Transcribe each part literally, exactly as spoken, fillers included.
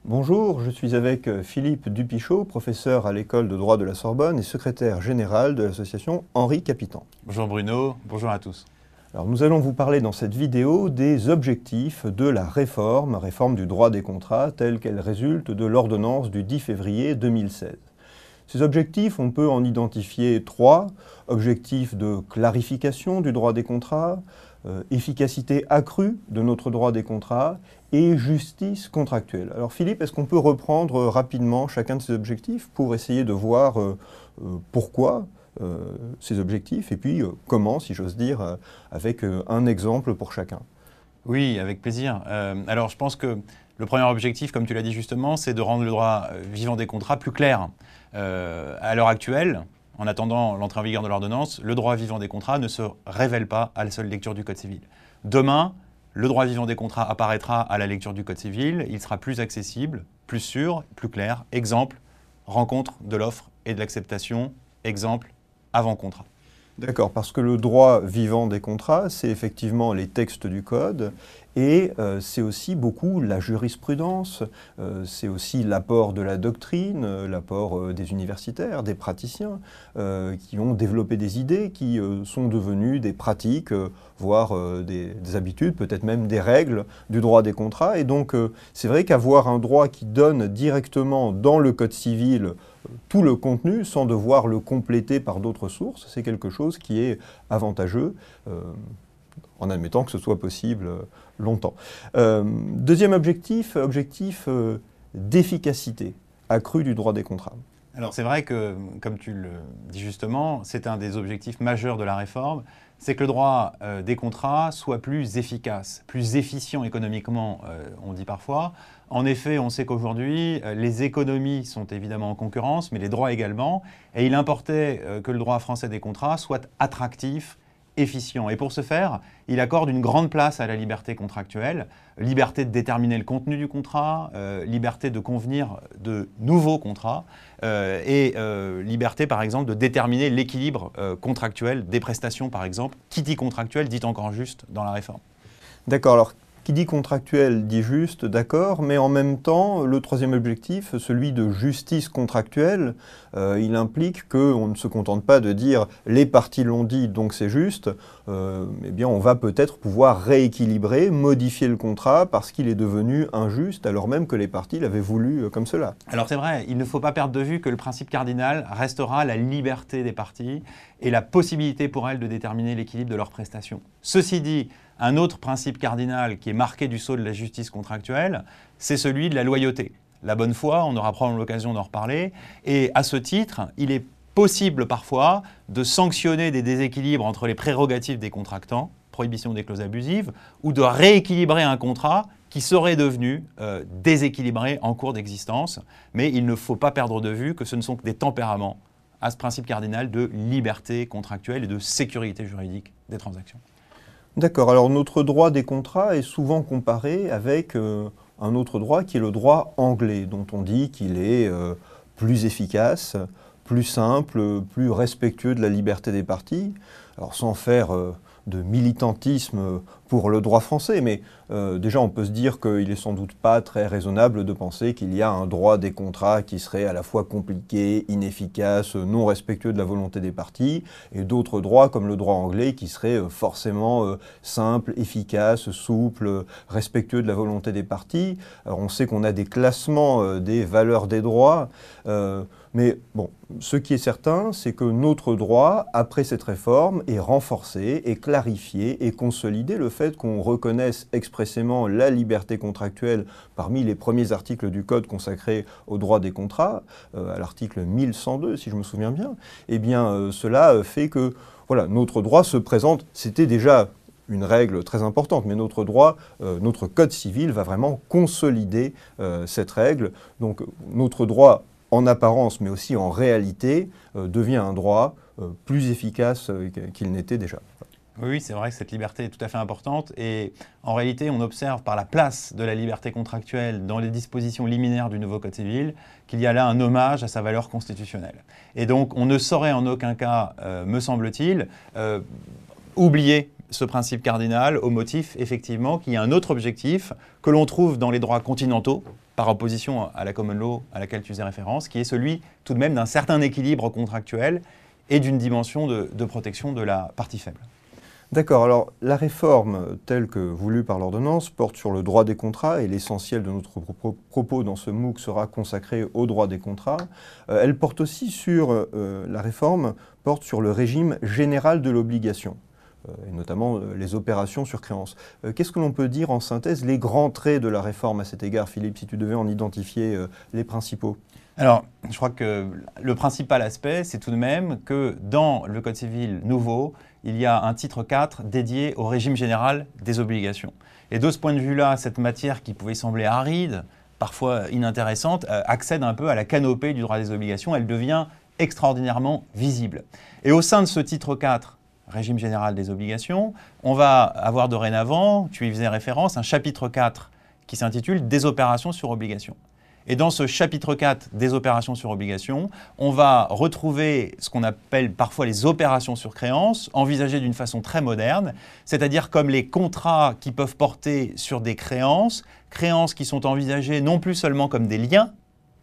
Bonjour, je suis avec euh, Philippe Dupichot, professeur à l'école de droit de la Sorbonne et secrétaire général de l'association Henri Capitan. Bonjour Bruno, bonjour à tous. Alors, nous allons vous parler dans cette vidéo des objectifs de la réforme, réforme du droit des contrats telle qu'elle résulte de l'ordonnance du dix février deux mille seize. Ces objectifs, on peut en identifier trois. Objectifs de clarification du droit des contrats, euh, efficacité accrue de notre droit des contrats et justice contractuelle. Alors Philippe, est-ce qu'on peut reprendre euh, rapidement chacun de ces objectifs pour essayer de voir euh, euh, pourquoi euh, ces objectifs et puis euh, comment, si j'ose dire, euh, avec euh, un exemple pour chacun? Oui, avec plaisir. Euh, alors je pense que le premier objectif, comme tu l'as dit justement, c'est de rendre le droit vivant des contrats plus clair. Euh, à l'heure actuelle, en attendant l'entrée en vigueur de l'ordonnance, le droit vivant des contrats ne se révèle pas à la seule lecture du Code civil. Demain, le droit vivant des contrats apparaîtra à la lecture du Code civil, il sera plus accessible, plus sûr, plus clair. Exemple, rencontre de l'offre et de l'acceptation. Exemple, avant contrat. D'accord, parce que le droit vivant des contrats, c'est effectivement les textes du Code et euh, c'est aussi beaucoup la jurisprudence, euh, c'est aussi l'apport de la doctrine, euh, l'apport euh, des universitaires, des praticiens euh, qui ont développé des idées, qui euh, sont devenues des pratiques, euh, voire euh, des, des habitudes, peut-être même des règles du droit des contrats. Et donc euh, c'est vrai qu'avoir un droit qui donne directement dans le Code civil tout le contenu sans devoir le compléter par d'autres sources, c'est quelque chose qui est avantageux, euh, en admettant que ce soit possible euh, longtemps. Euh, deuxième objectif, objectif euh, d'efficacité accrue du droit des contrats. Alors c'est vrai que, comme tu le dis justement, c'est un des objectifs majeurs de la réforme, c'est que le droit euh, des contrats soit plus efficace, plus efficient économiquement, euh, on dit parfois. En effet, on sait qu'aujourd'hui, euh, les économies sont évidemment en concurrence, mais les droits également, et il importait euh, que le droit français des contrats soit attractif, efficient. Et pour ce faire, il accorde une grande place à la liberté contractuelle, liberté de déterminer le contenu du contrat, euh, liberté de convenir de nouveaux contrats euh, et euh, liberté, par exemple, de déterminer l'équilibre euh, contractuel des prestations, par exemple. Qui dit contractuel dit encore juste dans la réforme. D'accord, alors qui dit contractuel dit juste, d'accord, mais en même temps, le troisième objectif, celui de justice contractuelle, euh, il implique qu'on ne se contente pas de dire « les parties l'ont dit, donc c'est juste euh, », eh bien on va peut-être pouvoir rééquilibrer, modifier le contrat parce qu'il est devenu injuste, alors même que les parties l'avaient voulu euh, comme cela. Alors c'est vrai, il ne faut pas perdre de vue que le principe cardinal restera la liberté des parties et la possibilité pour elles de déterminer l'équilibre de leurs prestations. Ceci dit, un autre principe cardinal qui est marqué du sceau de la justice contractuelle, c'est celui de la loyauté. La bonne foi, on aura probablement l'occasion d'en reparler, et à ce titre, il est possible parfois de sanctionner des déséquilibres entre les prérogatives des contractants, prohibition des clauses abusives, ou de rééquilibrer un contrat qui serait devenu euh, déséquilibré en cours d'existence. Mais il ne faut pas perdre de vue que ce ne sont que des tempéraments à ce principe cardinal de liberté contractuelle et de sécurité juridique des transactions. D'accord, alors notre droit des contrats est souvent comparé avec euh, un autre droit qui est le droit anglais, dont on dit qu'il est euh, plus efficace, plus simple, plus respectueux de la liberté des parties. Alors sans faire euh, de militantisme pour le droit français, mais euh, déjà on peut se dire qu'il n'est sans doute pas très raisonnable de penser qu'il y a un droit des contrats qui serait à la fois compliqué, inefficace, non respectueux de la volonté des parties, et d'autres droits comme le droit anglais qui serait forcément euh, simple, efficace, souple, respectueux de la volonté des parties. Alors on sait qu'on a des classements euh, des valeurs des droits, euh, mais bon, ce qui est certain, c'est que notre droit, après cette réforme, est renforcé, est clarifié et consolidé. Le fait qu'on reconnaisse expressément la liberté contractuelle parmi les premiers articles du Code consacrés au droit des contrats, euh, à l'article mille cent deux, si je me souviens bien, eh bien euh, cela fait que voilà, notre droit se présente, c'était déjà une règle très importante, mais notre droit, euh, notre Code civil va vraiment consolider euh, cette règle. Donc notre droit en apparence, mais aussi en réalité, euh, devient un droit euh, plus efficace euh, qu'il n'était déjà. Oui, c'est vrai que cette liberté est tout à fait importante et en réalité, on observe par la place de la liberté contractuelle dans les dispositions liminaires du nouveau Code civil qu'il y a là un hommage à sa valeur constitutionnelle. Et donc, on ne saurait en aucun cas, euh, me semble-t-il, euh, oublier ce principe cardinal au motif, effectivement, qu'il y a un autre objectif que l'on trouve dans les droits continentaux, par opposition à la common law à laquelle tu faisais référence, qui est celui tout de même d'un certain équilibre contractuel et d'une dimension de, de protection de la partie faible. D'accord. Alors, la réforme telle que voulue par l'ordonnance porte sur le droit des contrats et l'essentiel de notre pro propos dans ce MOOC sera consacré au droit des contrats. Euh, elle porte aussi sur, euh, la réforme porte sur le régime général de l'obligation, euh, et notamment euh, les opérations sur créance. Euh, Qu'est-ce que l'on peut dire en synthèse, les grands traits de la réforme à cet égard, Philippe, si tu devais en identifier euh, les principaux? Alors, je crois que le principal aspect, c'est tout de même que dans le Code civil nouveau, il y a un titre quatre dédié au régime général des obligations. Et de ce point de vue-là, cette matière qui pouvait sembler aride, parfois inintéressante, euh, accède un peu à la canopée du droit des obligations. Elle devient extraordinairement visible. Et au sein de ce titre quatre, régime général des obligations, on va avoir dorénavant, tu y faisais référence, un chapitre quatre qui s'intitule « Des opérations sur obligation ». Et dans ce chapitre quatre des opérations sur obligation, on va retrouver ce qu'on appelle parfois les opérations sur créance, envisagées d'une façon très moderne, c'est-à-dire comme les contrats qui peuvent porter sur des créances, créances qui sont envisagées non plus seulement comme des liens,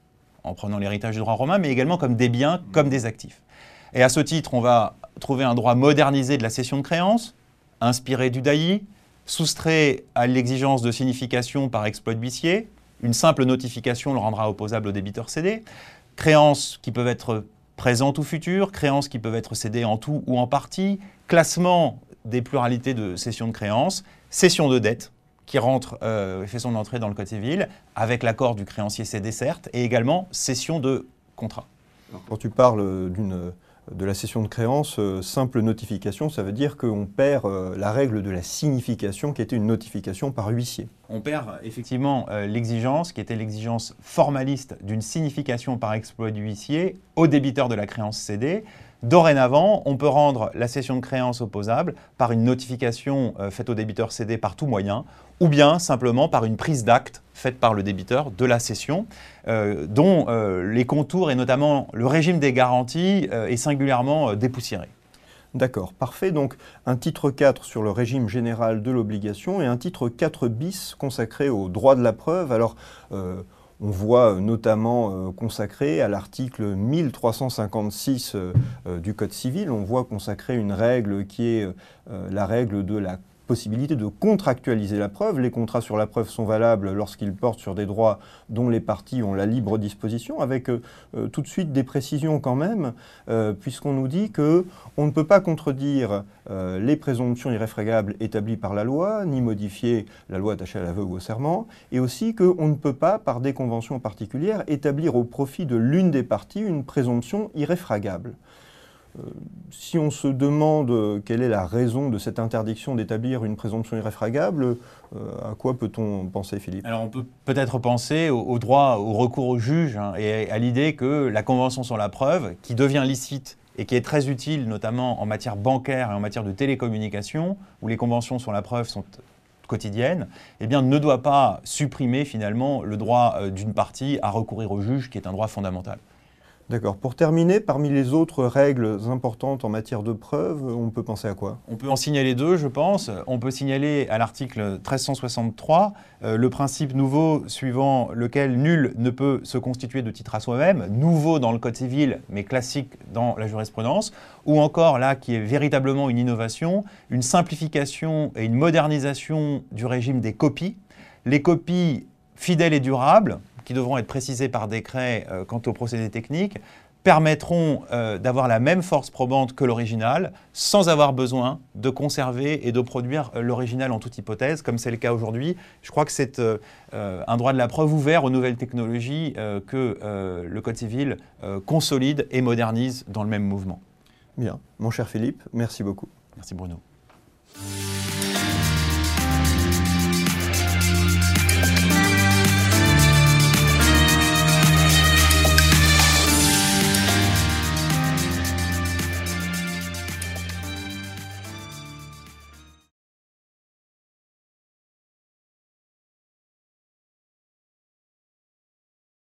en prenant l'héritage du droit romain, mais également comme des biens, comme des actifs. Et à ce titre, on va trouver un droit modernisé de la cession de créance, inspiré du D A I, soustrait à l'exigence de signification par exploit de huissier. Une simple notification le rendra opposable au débiteur cédé. Créances qui peuvent être présentes ou futures, créances qui peuvent être cédées en tout ou en partie, classement des pluralités de cession de créances, cession de dette qui rentre euh, et fait son entrée dans le Code civil avec l'accord du créancier cédé certes, et également cession de contrat. Quand tu parles d'une de la cession de créance, euh, simple notification, ça veut dire qu'on perd euh, la règle de la signification qui était une notification par huissier. On perd effectivement euh, l'exigence qui était l'exigence formaliste d'une signification par exploit du huissier au débiteur de la créance cédée. Dorénavant, on peut rendre la cession de créance opposable par une notification euh, faite au débiteur cédé par tout moyen, ou bien simplement par une prise d'acte faite par le débiteur de la cession, euh, dont euh, les contours et notamment le régime des garanties euh, est singulièrement euh, dépoussiéré. D'accord, parfait. Donc un titre quatre sur le régime général de l'obligation et un titre quatre bis consacré au droit de la preuve. Alors, euh, on voit notamment euh, consacré à l'article mille trois cent cinquante-six euh, euh, du Code civil, on voit consacré une règle qui est euh, la règle de la possibilité de contractualiser la preuve. Les contrats sur la preuve sont valables lorsqu'ils portent sur des droits dont les parties ont la libre disposition, avec euh, tout de suite des précisions quand même, euh, puisqu'on nous dit qu'on ne peut pas contredire euh, les présomptions irréfragables établies par la loi, ni modifier la loi attachée à l'aveu ou au serment, et aussi qu'on ne peut pas, par des conventions particulières, établir au profit de l'une des parties une présomption irréfragable. Euh, si on se demande euh, quelle est la raison de cette interdiction d'établir une présomption irréfragable, euh, à quoi peut-on penser, Philippe? Alors on peut peut-être penser au, au droit au recours au juge hein, et à l'idée que la convention sur la preuve, qui devient licite et qui est très utile notamment en matière bancaire et en matière de télécommunication, où les conventions sur la preuve sont quotidiennes, eh bien, ne doit pas supprimer finalement le droit euh, d'une partie à recourir au juge, qui est un droit fondamental. D'accord. Pour terminer, parmi les autres règles importantes en matière de preuve, on peut penser à quoi? On peut en signaler deux, je pense. On peut signaler à l'article mille trois cent soixante-trois euh, le principe nouveau suivant lequel nul ne peut se constituer de titre à soi-même, nouveau dans le Code civil, mais classique dans la jurisprudence, ou encore là, qui est véritablement une innovation, une simplification et une modernisation du régime des copies. Les copies fidèles et durables, qui devront être précisés par décret euh, quant aux procédés techniques, permettront euh, d'avoir la même force probante que l'original, sans avoir besoin de conserver et de produire euh, l'original en toute hypothèse, comme c'est le cas aujourd'hui. Je crois que c'est euh, euh, un droit de la preuve ouvert aux nouvelles technologies euh, que euh, le Code civil euh, consolide et modernise dans le même mouvement. Bien. Mon cher Philippe, merci beaucoup. Merci Bruno.